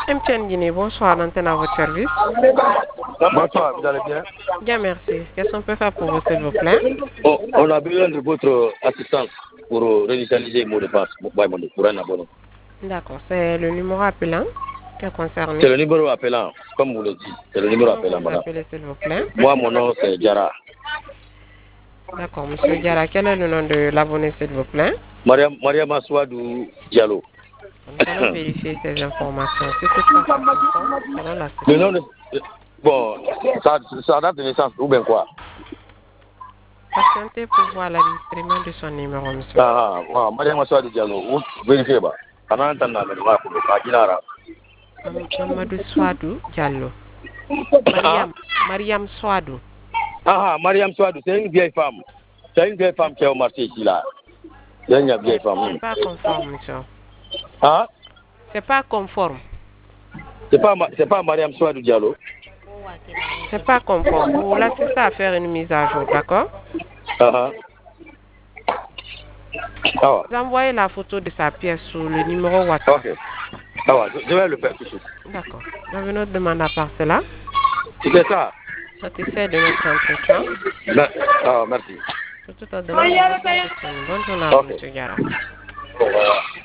MTN Guinée, bonsoir, l'antenne à votre service. Bonsoir, vous allez bien? Bien, merci. Qu'est-ce qu'on peut faire pour vous, s'il vous plaît? On a besoin de votre assistance pour réinitialiser le mot de passe pour un abonné. D'accord, c'est le numéro appelant qui est concerné. C'est le numéro appelant, comme vous le dites. C'est le numéro Comment appelant, vous madame. appelez, s'il vous plaît? Moi, mon nom, c'est Diara. D'accord, monsieur Diarra, quel est le nom de l'abonné, s'il vous plaît? Mariam Aswadou Diallo. Nous allons vérifier ces informations. Si toutefois ça conforme, nous allons la Le citer. nom de... Bon, ça date de naissance, ou bien quoi? Patientez pour voir l'enregistrement de son numéro, monsieur. Mariam Aswadou Diallo. Vous vérifiez, bah. Pendant un temps, Mamadou Swadou Diallo. Mariam Swadou. Mariam Swadou, c'est une vieille femme. C'est une vieille femme qui est au marché ici, là. C'est une vieille femme. C'est pas conforme, monsieur. Hein? C'est pas conforme. C'est pas Mariam Swadou Diallo. C'est pas conforme. Vous l'assistez à faire une mise à jour, d'accord? Vous envoyez la photo de sa pièce sur le numéro WhatsApp. Ok. Je vais le faire tout de suite. D'accord. Vous avez une autre demande à part cela? C'est ça. Satisfait de notre entretien. Merci. Pour toute autre demande, bonne journée à vous, monsieur Diarra.